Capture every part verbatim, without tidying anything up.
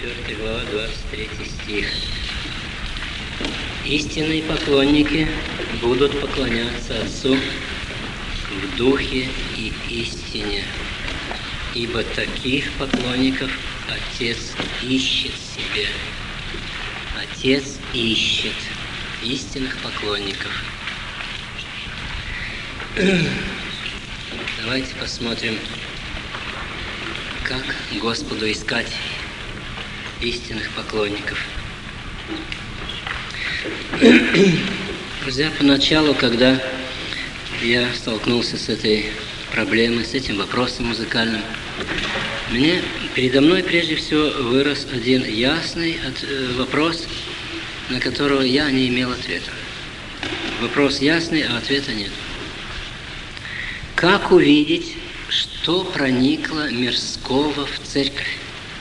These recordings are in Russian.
четвёртая глава, двадцать третий стих. Истинные поклонники будут поклоняться Отцу в духе и истине, ибо таких поклонников Отец ищет себе. Отец ищет истинных поклонников. Давайте посмотрим, как Господу искать истинных поклонников. Друзья, поначалу, когда я столкнулся с этой проблемой, с этим вопросом музыкальным, мне передо мной прежде всего вырос один ясный от, э, вопрос, на которого я не имел ответа. Вопрос ясный, а ответа нет. Как увидеть, что проникло мирского в церковь?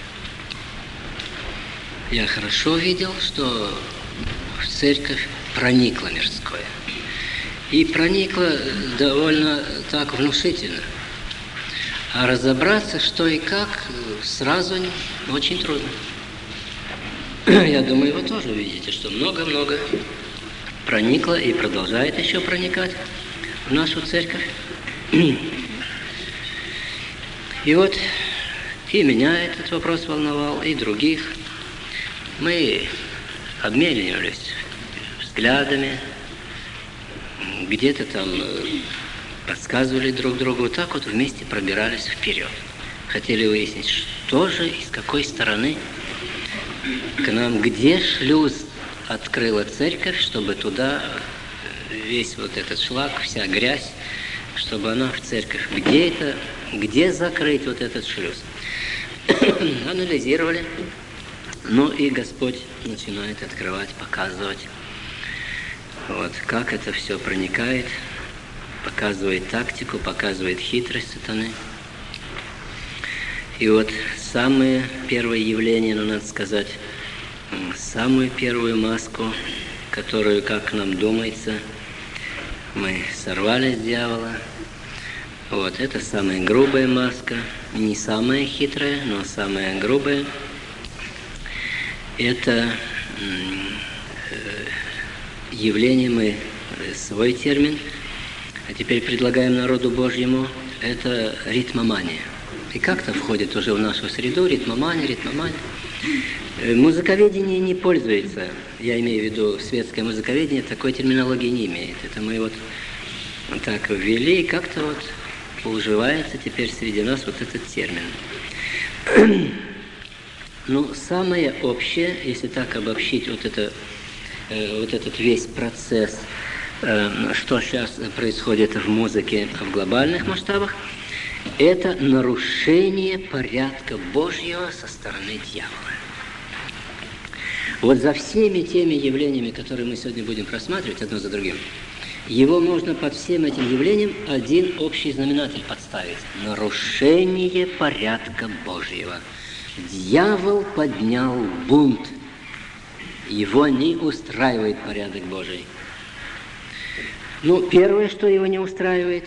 Я хорошо видел, что в церковь проникло мирское. И проникло довольно так внушительно. А разобраться, что и как, сразу очень трудно. Я думаю, вы тоже увидите, что много-много проникло и продолжает еще проникать в нашу церковь. И вот и меня этот вопрос волновал, и других. Мы обменивались взглядами, где-то там подсказывали друг другу, вот так вот вместе пробирались вперед. Хотели выяснить, что же и с какой стороны к нам, где шлюз открыла церковь, чтобы туда весь вот этот шлак, вся грязь, чтобы она в церковь. Где это, где закрыть вот этот шлюз? Анализировали. Ну и Господь начинает открывать, показывать, вот, как это все проникает, показывает тактику, показывает хитрость сатаны. И вот самое первое явление, ну, надо сказать, самую первую маску, которую, как нам думается, мы сорвали с дьявола. Вот, это самая грубая маска, не самая хитрая, но самая грубая. Это явление, мы свой термин, а теперь предлагаем народу Божьему, это ритмомания. И как-то входит уже в нашу среду ритмомания, ритмомания. Музыковедение не пользуется, я имею в виду светское музыковедение, такой терминологии не имеет. Это мы вот так ввели, и как-то вот уживается теперь среди нас вот этот термин. Ну, самое общее, если так обобщить вот, это, э, вот этот весь процесс, э, что сейчас происходит в музыке в глобальных масштабах, это нарушение порядка Божьего со стороны дьявола. Вот за всеми теми явлениями, которые мы сегодня будем просматривать одно за другим, его можно под всем этим явлением один общий знаменатель подставить. Нарушение порядка Божьего. Дьявол поднял бунт. Его не устраивает порядок Божий. Ну, первое, что его не устраивает,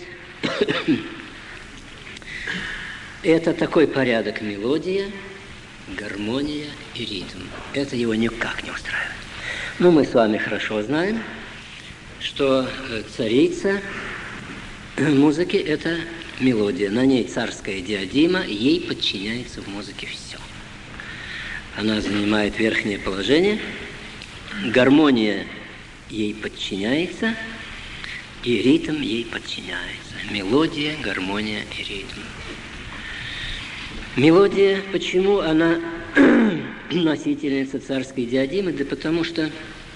это такой порядок: мелодия, гармония и ритм. Это его никак не устраивает. Но мы с вами хорошо знаем, что царица музыки – это мелодия. На ней царская диадима, ей подчиняется в музыке все. Она занимает верхнее положение, гармония ей подчиняется, и ритм ей подчиняется. Мелодия, гармония и ритм. Мелодия, почему она носительница царской диадимы? Да потому что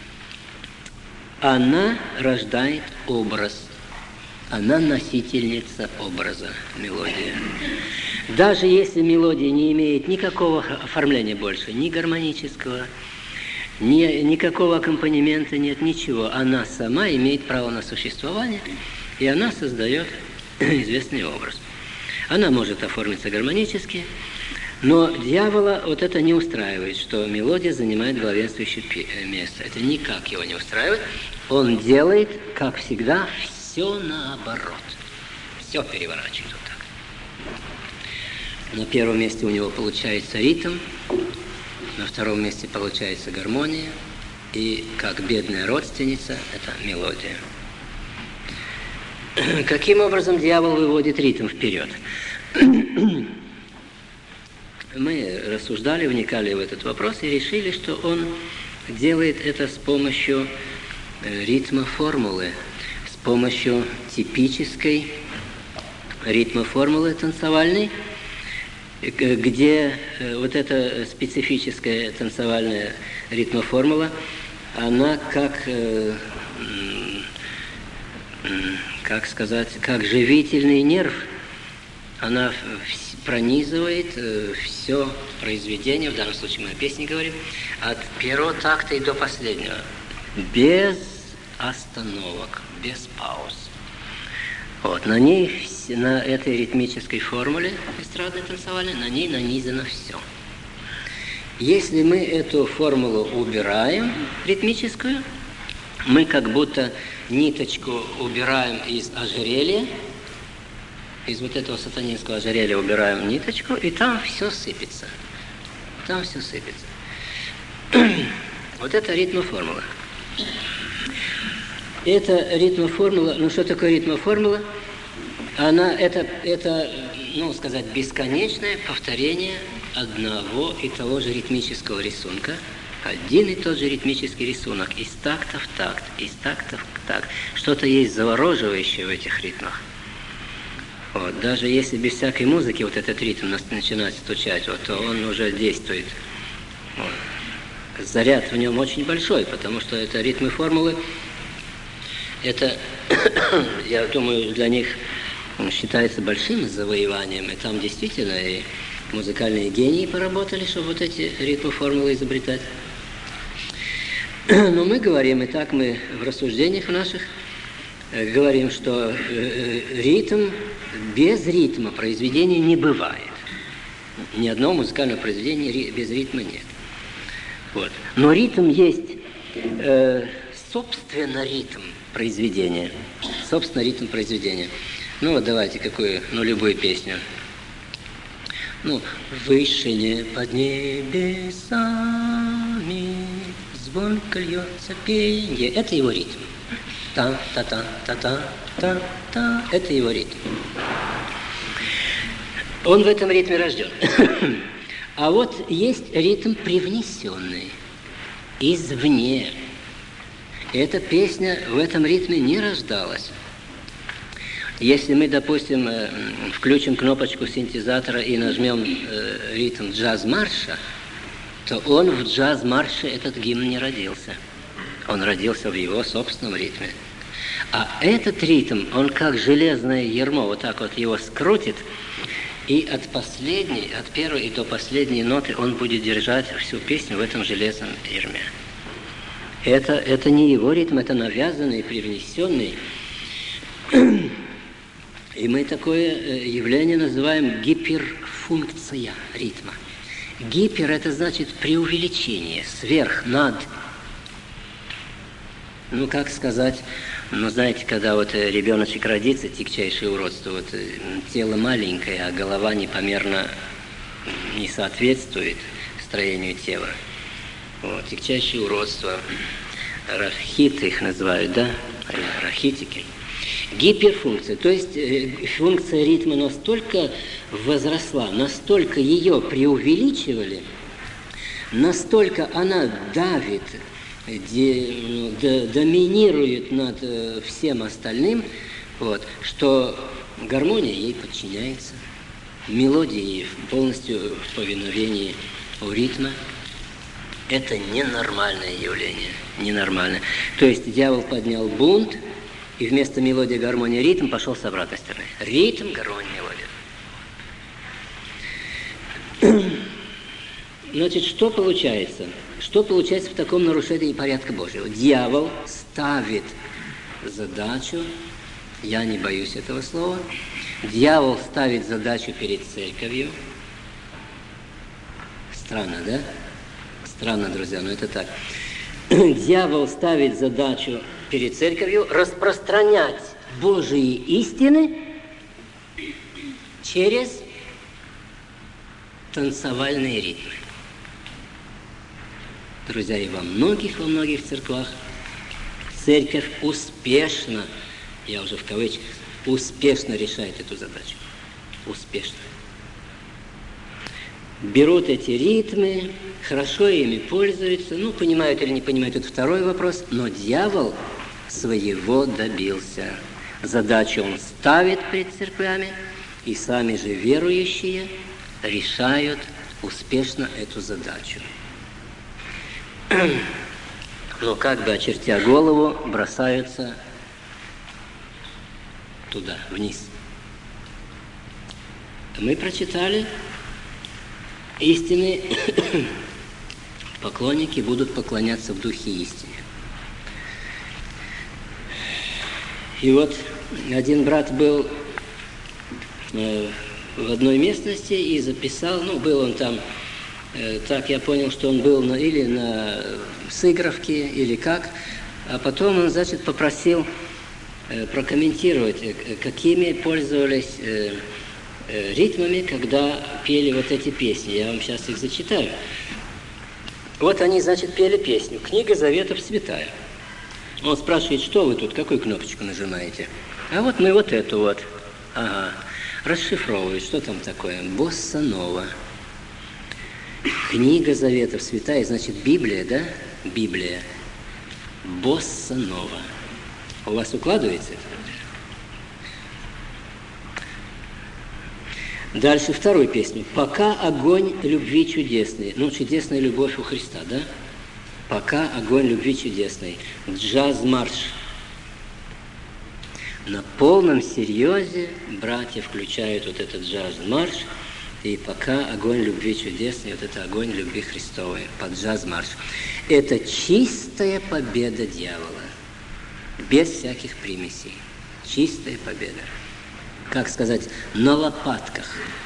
она рождает образ. Она носительница образа, мелодия. Даже если мелодия не имеет никакого оформления больше, ни гармонического, ни, никакого аккомпанемента нет, ничего, она сама имеет право на существование, и она создает известный образ. Она может оформиться гармонически, но дьявола вот это не устраивает, что мелодия занимает главенствующее место. Это никак его не устраивает. Он делает, как всегда, все наоборот. Все переворачивает вот так. На первом месте у него получается ритм, на втором месте получается гармония, и как бедная родственница – это мелодия. Каким образом дьявол выводит ритм вперед? Мы рассуждали, вникали в этот вопрос и решили, что он делает это с помощью ритма формулы, с помощью типической ритма формулы танцевальной, где вот эта специфическая танцевальная ритмоформула, она как, как сказать, как живительный нерв, она пронизывает все произведение, в данном случае мы о песне говорим, от первого такта и до последнего, без остановок, без пауз. Вот, на ней, на этой ритмической формуле эстрадной танцевальной, на ней нанизано все. Если мы эту формулу убираем, ритмическую, мы как будто ниточку убираем из ожерелья, из вот этого сатанинского ожерелья убираем ниточку, и там все сыпется. Там все сыпется. Вот это ритмоформула. Это ритмоформула, ну что такое ритмоформула? Она, это, это, ну сказать, бесконечное повторение одного и того же ритмического рисунка, один и тот же ритмический рисунок, из такта в такт, из такта в такт. Что-то есть завораживающее в этих ритмах. Вот, даже если без всякой музыки вот этот ритм начинает стучать, вот, то он уже действует. Вот. Заряд в нем очень большой, потому что это ритмы формулы. Это, я думаю, для них считается большим завоеванием. И там действительно и музыкальные гении поработали, чтобы вот эти ритмоформулы изобретать. Но мы говорим, и так мы в рассуждениях наших говорим, что ритм, без ритма произведения не бывает. Ни одного музыкального произведения без ритма нет. Вот. Но ритм есть, э, собственно, ритм произведения. Собственно, ритм произведения. Ну вот давайте какую, ну любую песню. Ну, выше не под небесами звонко льется пенье. Это его ритм. Та-та-та-та-та-та-та. Это его ритм. Он в этом ритме рожден. А вот есть ритм привнесенный извне. Эта песня в этом ритме не рождалась. Если мы, допустим, включим кнопочку синтезатора и нажмем ритм джаз-марша, то он в джаз-марше, этот гимн, не родился. Он родился в его собственном ритме. А этот ритм, он как железное ярмо, вот так вот его скрутит, и от последней, от первой и до последней ноты он будет держать всю песню в этом железном ярме. Это, это не его ритм, это навязанный, привнесенный. И мы такое явление называем гиперфункция ритма. Гипер – это значит преувеличение, сверх, над. Ну, как сказать, ну, знаете, когда вот ребеночек родится, тягчайшее уродство, вот тело маленькое, а голова непомерно не соответствует строению тела. Вот, тягчайшее уродство. Рахиты их называют, да? Рахитики. Гиперфункция, то есть функция ритма настолько возросла, настолько ее преувеличивали, настолько она давит, де, де, доминирует над всем остальным, вот, что гармония ей подчиняется, мелодия ей полностью в повиновении у ритма. Это ненормальное явление, ненормальное. То есть дьявол поднял бунт, и вместо мелодии, гармония, ритм пошел с обратной стороны. Ритм, гармония, мелодия. Значит, что получается? Что получается в таком нарушении порядка Божьего? Дьявол ставит задачу, я не боюсь этого слова, дьявол ставит задачу перед церковью. Странно, да? Странно, друзья, но это так. Дьявол ставит задачу перед церковью распространять Божьи истины через танцевальные ритмы. друзья, и во многих, во многих церквах церковь успешно, я уже в кавычках, успешно решает эту задачу. Успешно. Берут эти ритмы, хорошо ими пользуются, ну, понимают или не понимают, это второй вопрос, но дьявол своего добился. Задачу он ставит перед церквями, и сами же верующие решают успешно эту задачу. Но как бы очертя голову, бросаются туда, вниз. Мы прочитали, истинные поклонники будут поклоняться в духе истине. И вот один брат был э, в одной местности и записал, ну, был он там, э, так я понял, что он был на, или на сыгровке, или как, а потом он, значит, попросил э, прокомментировать, э, какими пользовались э, э, ритмами, когда пели вот эти песни. Я вам сейчас их зачитаю. Вот они, значит, пели песню «Книга Заветов святая». Он спрашивает, что вы тут, какую кнопочку нажимаете? А вот мы вот эту вот. Ага. Расшифровывает, что там такое? Босса-нова. Книга Заветов святая, значит, Библия, да? Библия. Босса-нова. У вас укладывается это? Дальше вторую песню. «Пока огонь любви чудесный». Ну, чудесная любовь у Христа, да? «Пока огонь любви чудесной». Джаз-марш. На полном серьезе братья включают вот этот джаз-марш, и «Пока огонь любви чудесной», вот это огонь любви Христовой, под джаз-марш. Это чистая победа дьявола, без всяких примесей. Чистая победа. Как сказать, на лопатках.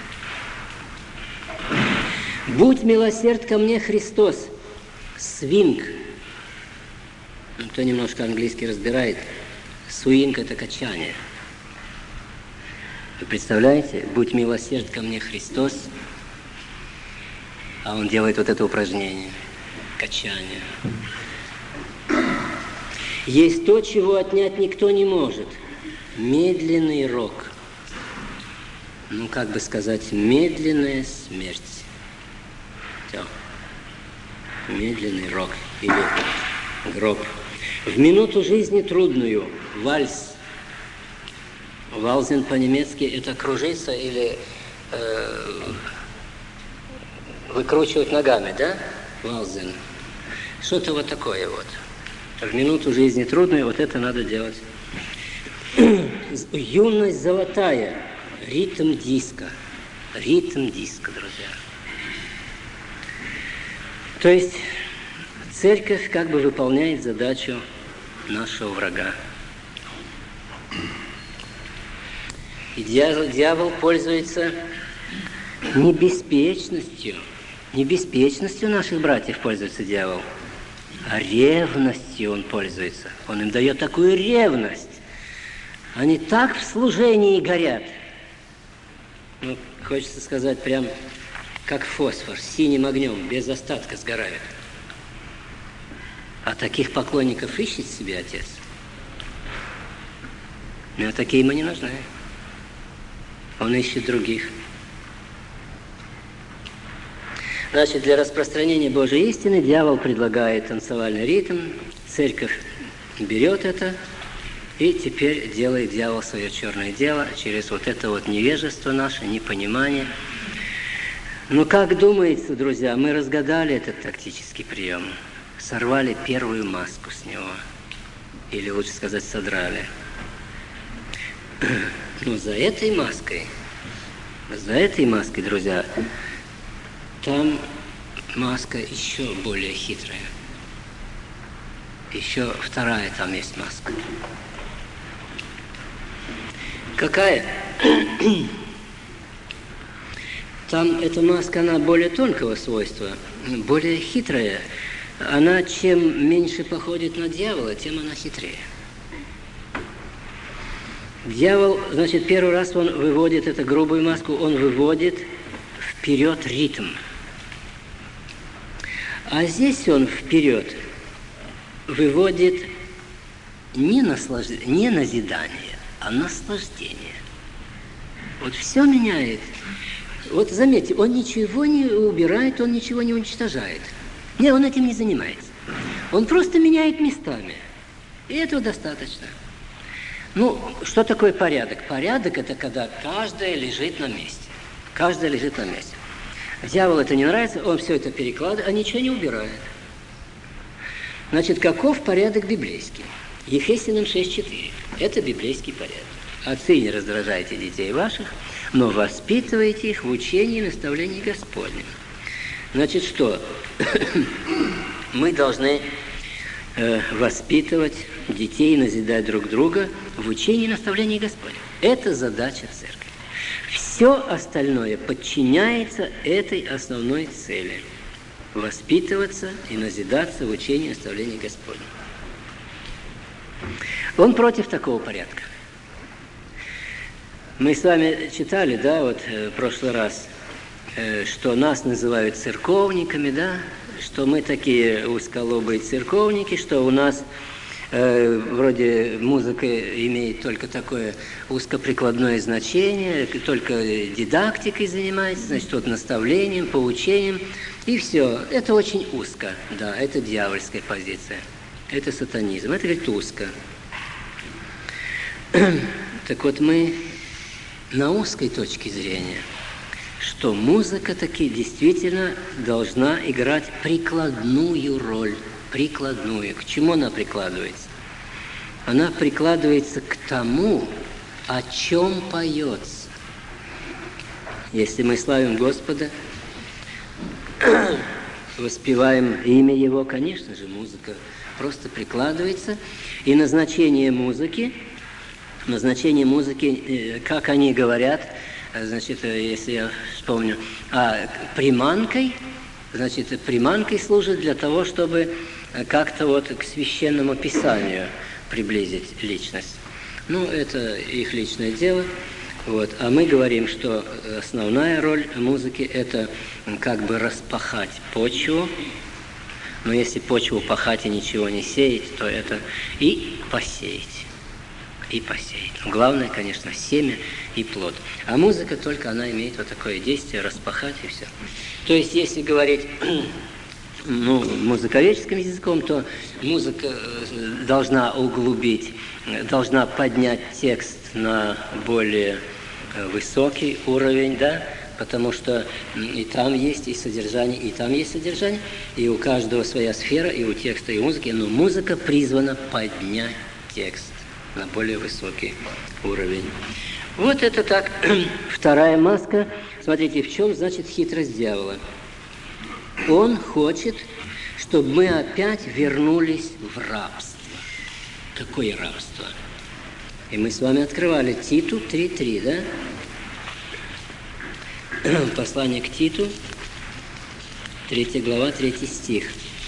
«Будь милосерд ко мне, Христос». Свинг. Кто немножко английский разбирает, свинг – это качание. Вы представляете? «Будь милосерд ко мне, Христос», а он делает вот это упражнение. Качание. Есть то, чего отнять никто не может. Медленный рок. Ну, как бы сказать, медленная смерть. Все. Медленный рок или гроб. В минуту жизни трудную. Вальс. Валзен по-немецки это кружиться или э, выкручивать ногами, да? Валзен. Что-то вот такое вот. В минуту жизни трудную вот это надо делать. Юность золотая. Ритм диска. Ритм диска, друзья. То есть церковь как бы выполняет задачу нашего врага. И дьявол, дьявол пользуется не беспечностью, не беспечностью наших братьев пользуется дьявол, а ревностью он пользуется. Он им дает такую ревность. Они так в служении горят. Ну, хочется сказать прям... как фосфор, синим огнем, без остатка сгорают. А таких поклонников ищет себе Отец. Но такие ему не нужны. Он ищет других. Значит, для распространения Божьей истины дьявол предлагает танцевальный ритм, церковь берет это, и теперь делает дьявол свое черное дело через вот это вот невежество наше, непонимание. Ну, как думается, друзья, мы разгадали этот тактический прием, сорвали первую маску с него, или лучше сказать, содрали. Но за этой маской, за этой маской, друзья, там маска еще более хитрая. Еще вторая там есть маска. Какая? Там эта маска, она более тонкого свойства, более хитрая. Она чем меньше походит на дьявола, тем она хитрее. Дьявол, значит, первый раз он выводит эту грубую маску, он выводит вперед ритм. А здесь он вперед выводит не, наслаж... не назидание, а наслаждение. Вот все меняет. Вот заметьте, он ничего не убирает, он ничего не уничтожает. Нет, он этим не занимается. Он просто меняет местами. И этого достаточно. Ну, что такое порядок? Порядок – это когда каждое лежит на месте. Каждое лежит на месте. Дьяволу это не нравится, он все это перекладывает, а ничего не убирает. Значит, каков порядок библейский? Ефесянам шесть четыре. Это библейский порядок. Отцы, не раздражайте детей ваших, но воспитывайте их в учении и наставлении Господнем. Значит, что? Мы должны э, воспитывать детей, назидать друг друга в учении и наставлении Господнем. Это задача церкви. Все остальное подчиняется этой основной цели – воспитываться и назидаться в учении и наставлении Господнем. Он против такого порядка. Мы с вами читали, да, вот в прошлый раз, что нас называют церковниками, да, что мы такие узколобые церковники, что у нас э, вроде музыка имеет только такое узкоприкладное значение, только дидактикой занимается, значит, вот наставлением, поучением, и все. Это очень узко, да, это дьявольская позиция, это сатанизм, это, говорит, узко. Так вот, мы на узкой точке зрения, что музыка таки действительно должна играть прикладную роль. Прикладную. К чему она прикладывается? Она прикладывается к тому, о чем поется. Если мы славим Господа, воспеваем имя Его, конечно же, музыка просто прикладывается. И назначение музыки, назначение музыки, как они говорят, значит, если я вспомню, а приманкой, значит, приманкой служит для того, чтобы как-то вот к священному писанию приблизить личность. Ну, это их личное дело. Вот. А мы говорим, что основная роль музыки – это как бы распахать почву. Но если почву пахать и ничего не сеять, то это и посеять. И посеять. Главное, конечно, семя и плод. А музыка только она имеет вот такое действие, распахать и все. То есть, если говорить ну, музыковедческим языком, то музыка должна углубить, должна поднять текст на более высокий уровень, да, потому что и там есть и содержание, и там есть содержание, и у каждого своя сфера, и у текста, и у музыки, но музыка призвана поднять текст на более высокий уровень. Вот это так. Вторая маска. Смотрите, в чем, значит, хитрость дьявола. Он хочет, чтобы мы опять вернулись в рабство. Какое рабство? И мы с вами открывали Титу три три, да? Послание к Титу, третья глава, третий стих.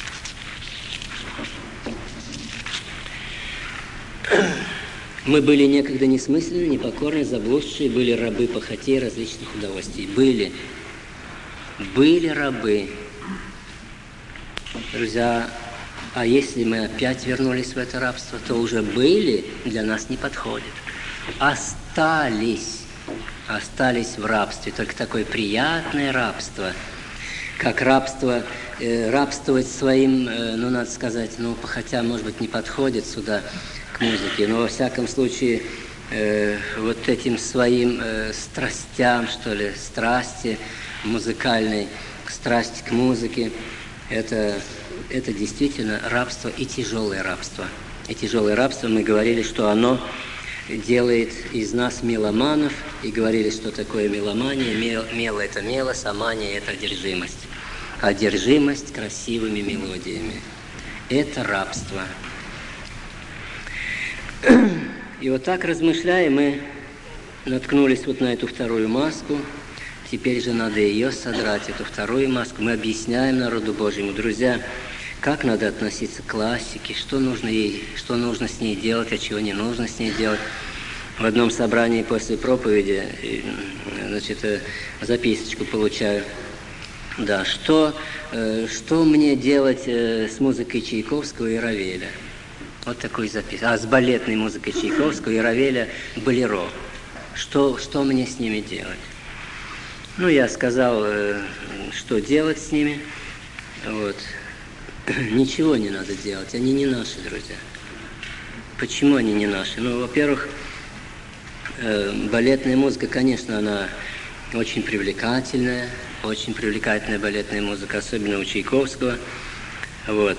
Мы были некогда несмысленны, непокорны, заблудшие, были рабы похотей различных удовольствий. Были. Были рабы. Друзья, а если мы опять вернулись в это рабство, то уже были для нас не подходит. Остались. Остались в рабстве. Только такое приятное рабство, как рабство, э, рабствовать своим, э, ну, надо сказать, ну, хотя, может быть, не подходит сюда, к музыке, но во всяком случае э, вот этим своим э, страстям, что ли, страсти музыкальной, страсть к музыке, это, это действительно рабство и тяжелое рабство. И тяжелое рабство, мы говорили, что оно делает из нас меломанов, и говорили, что такое меломания. Мел, мело – это мелос, а мания – это одержимость. Одержимость красивыми мелодиями – это рабство. И вот так, размышляя, мы наткнулись вот на эту вторую маску. Теперь же надо ее содрать, эту вторую маску. Мы объясняем народу Божьему, друзья, как надо относиться к классике, что нужно ей, что нужно с ней делать, а чего не нужно с ней делать. В одном собрании после проповеди, значит, записочку получаю. Да, что, э, что мне делать э, с музыкой Чайковского и Равеля? Вот такой запис. А с балетной музыкой Чайковского и Равеля «Болеро». Что, что мне с ними делать? Ну, я сказал, э, что делать с ними. Вот. Ничего не надо делать, они не наши, друзья. Почему они не наши? Ну, во-первых, э, балетная музыка, конечно, она очень привлекательная, очень привлекательная балетная музыка, особенно у Чайковского. Вот.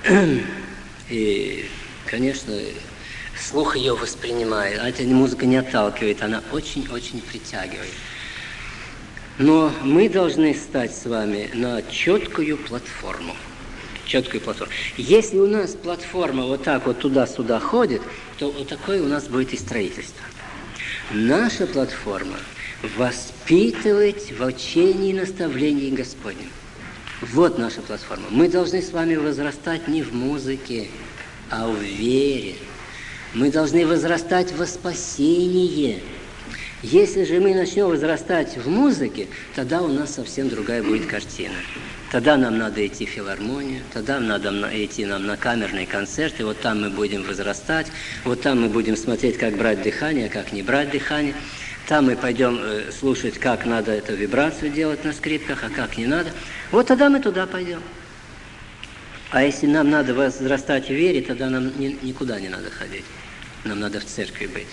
И, конечно, слух ее воспринимает, а эта музыка не отталкивает, она очень-очень притягивает. Но мы должны стать с вами на четкую платформу. Четкую платформу. Если у нас платформа вот так вот туда-сюда ходит, то вот такое у нас будет и строительство. Наша платформа – воспитывать в учении и наставлении Господнем. Вот наша платформа. Мы должны с вами возрастать не в музыке, а в вере. Мы должны возрастать во спасении. Если же мы начнем возрастать в музыке, тогда у нас совсем другая будет картина. Тогда нам надо идти в филармонию, тогда надо идти нам на камерные концерты, вот там мы будем возрастать, вот там мы будем смотреть, как брать дыхание, как не брать дыхание. Там мы пойдем э, слушать, как надо эту вибрацию делать на скрипках, а как не надо. Вот тогда мы туда пойдем. А если нам надо возрастать в вере, тогда нам ни, никуда не надо ходить. Нам надо в церкви быть.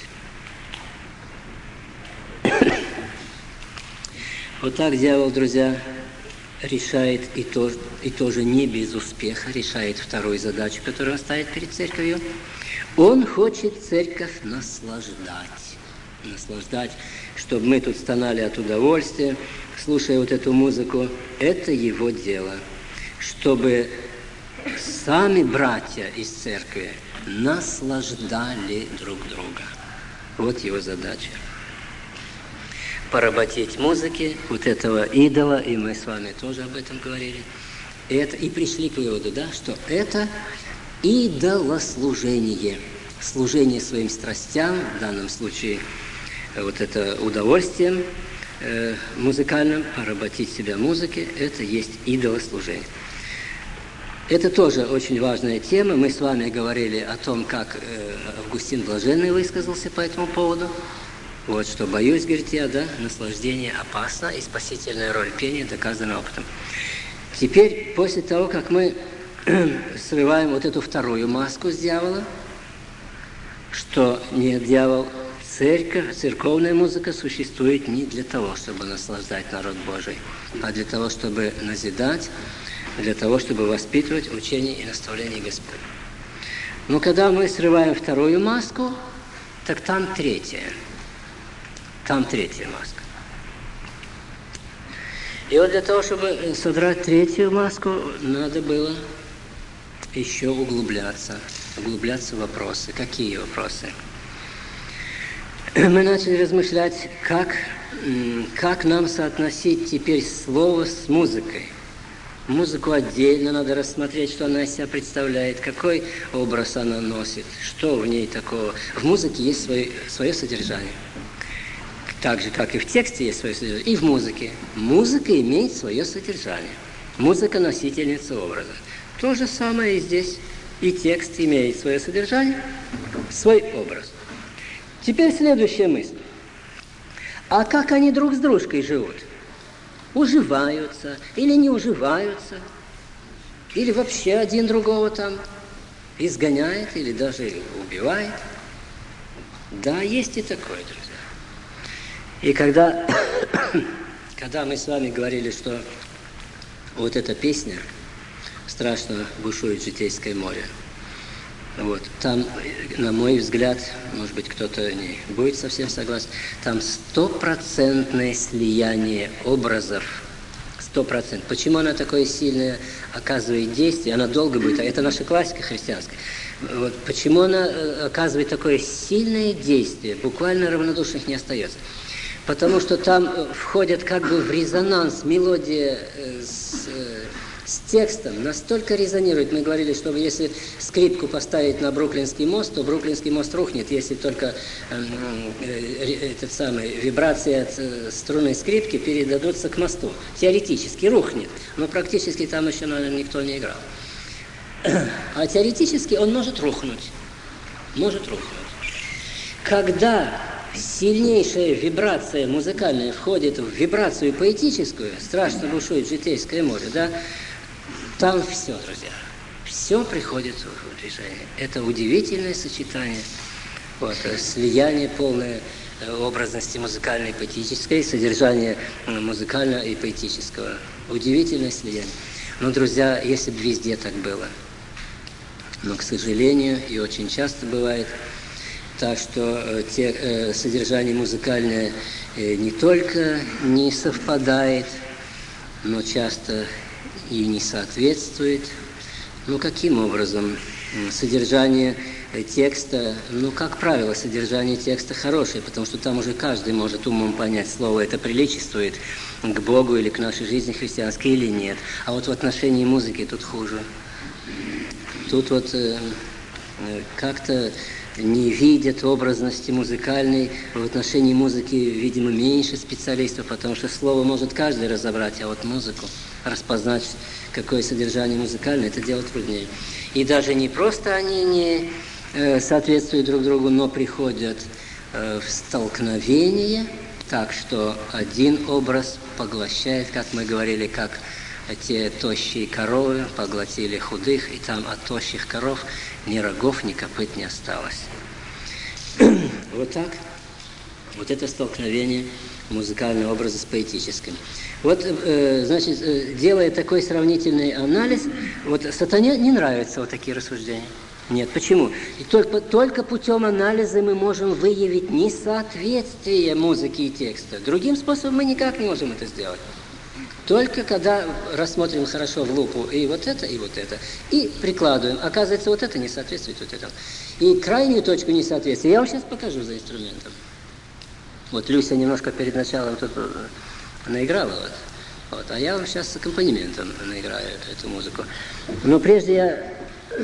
Вот так дьявол, друзья, решает и, то, и тоже не без успеха, решает вторую задачу, которую он ставит перед церковью. Он хочет церковь наслаждать. Наслаждать, чтобы мы тут стонали от удовольствия, слушая вот эту музыку. Это его дело. Чтобы сами братья из церкви наслаждали друг друга. Вот его задача. Поработить музыки, вот этого идола, и мы с вами тоже об этом говорили. И, это, и пришли к выводу, да, что это идолослужение. Служение своим страстям, в данном случае вот это удовольствием э, музыкальным, поработить себя музыке, это есть идолослужение. Это тоже очень важная тема. Мы с вами говорили о том, как э, Августин Блаженный высказался по этому поводу. Вот что боюсь, говорит я, да, наслаждение опасно, и спасительная роль пения доказана опытом. Теперь, после того, как мы срываем вот эту вторую маску с дьявола, что нет, дьявол, церковь, церковная музыка существует не для того, чтобы наслаждать народ Божий, а для того, чтобы назидать, для того, чтобы воспитывать учение и наставление Господа. Но когда мы срываем вторую маску, так там третья. Там третья маска. И вот для того, чтобы содрать третью маску, надо было еще углубляться. Углубляться в вопросы. Какие вопросы? Мы начали размышлять, как, как нам соотносить теперь слово с музыкой. Музыку отдельно надо рассмотреть, что она из себя представляет, какой образ она носит, что в ней такого. В музыке есть свое, свое содержание. Так же, как и в тексте есть свое содержание, и в музыке. Музыка имеет свое содержание. Музыка – носительница образа. То же самое и здесь. И текст имеет свое содержание, свой образ. Теперь следующая мысль. А как они друг с дружкой живут? Уживаются или не уживаются? Или вообще один другого там изгоняет или даже убивает? Да, есть и такое, друзья. И когда, когда мы с вами говорили, что вот эта песня «Страшно бушует житейское море», вот, там, на мой взгляд, может быть, кто-то не будет совсем согласен, там стопроцентное слияние образов, сто процентов. Почему она такое сильное оказывает действие? Она долго будет, а это наша классика христианская. Вот, почему она оказывает такое сильное действие? Буквально равнодушных не остается. Потому что там входят как бы в резонанс мелодия с, с текстом настолько резонирует. Мы говорили, что если скрипку поставить на Бруклинский мост, то Бруклинский мост рухнет, если только э, э, этот самый, вибрации от э, струнной скрипки передадутся к мосту. Теоретически рухнет, но практически там еще, наверное, никто не играл. А теоретически он может рухнуть. Может рухнуть. Когда сильнейшая вибрация музыкальная входит в вибрацию поэтическую, страшно бушует житейское море, да, там все, друзья, все приходит в движение. Это удивительное сочетание, вот, слияние полное образности музыкальной и поэтической, содержание музыкального и поэтического. Удивительное слияние. Но, друзья, если бы везде так было, но, к сожалению, и очень часто бывает, так что э, те, э, содержание музыкальное э, не только не совпадает, но часто и не соответствует. Ну, каким образом? Содержание текста, ну, как правило, содержание текста хорошее, потому что там уже каждый может умом понять, слово это приличествует к Богу или к нашей жизни христианской или нет. А вот в отношении музыки тут хуже. Тут вот э, как-то не видят образности музыкальной, в отношении музыки, видимо, меньше специалистов, потому что слово может каждый разобрать, а вот музыку распознать, какое содержание музыкальное, это дело труднее. И даже не просто они не э, соответствуют друг другу, но приходят э, в столкновение, так что один образ поглощает, как мы говорили, как те тощие коровы поглотили худых, и там от тощих коров ни рогов, ни копыт не осталось. Вот так. Вот это столкновение музыкального образа с поэтическим. Вот, э, значит, э, делая такой сравнительный анализ, вот сатане не нравятся вот такие рассуждения. Нет, почему? И только, только путем анализа мы можем выявить несоответствие музыки и текста. Другим способом мы никак не можем это сделать. Только когда рассмотрим хорошо в лупу и вот это, и вот это, и прикладываем. Оказывается, вот это не соответствует вот этому. И крайнюю точку несоответствия я вам сейчас покажу за инструментом. Вот Люся немножко перед началом тут наиграла, вот, вот, а я вам сейчас с аккомпанементом наиграю эту музыку. Но прежде я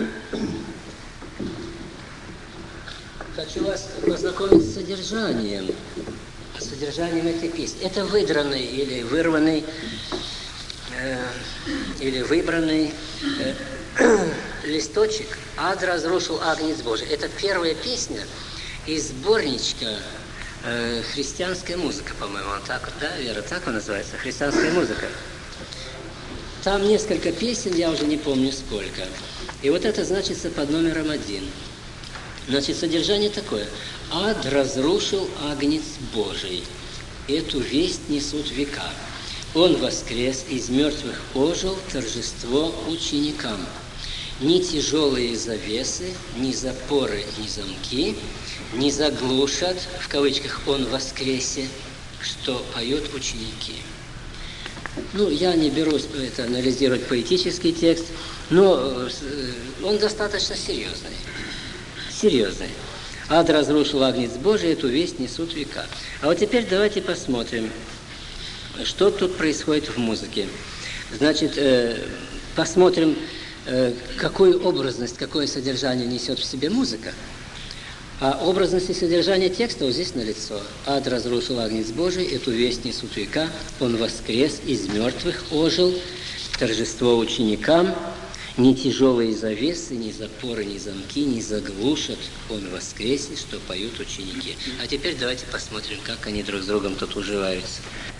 хочу вас познакомить с содержанием. Содержанием этой песни. Это выдранный или вырванный, э, или выбранный э, листочек «Ад разрушил Агнец Божий». Это первая песня из сборничка э, «Христианская музыка», по-моему. Он так, да, Вера, так он называется? «Христианская музыка». Там несколько песен, я уже не помню сколько. И вот это значится под номером один. Значит, содержание такое. «Ад разрушил Агнец Божий, эту весть несут века. Он воскрес, из мертвых ожил, торжество ученикам. Ни тяжелые завесы, ни запоры, ни замки не заглушат, в кавычках, он воскресе, что поют ученики». Ну, я не берусь это анализировать поэтический текст, но он достаточно серьезный. Серьезный. «Ад разрушил Агнец Божий, эту весть несут века». А вот теперь давайте посмотрим, что тут происходит в музыке. Значит, э, посмотрим, э, какую образность, какое содержание несет в себе музыка. А образность и содержание текста вот здесь налицо. «Ад разрушил Агнец Божий, эту весть несут века. Он воскрес, из мертвых ожил, торжество ученикам. Ни тяжелые завесы, ни запоры, ни замки не заглушат, он воскресит, что поют ученики». А теперь давайте посмотрим, как они друг с другом тут уживаются.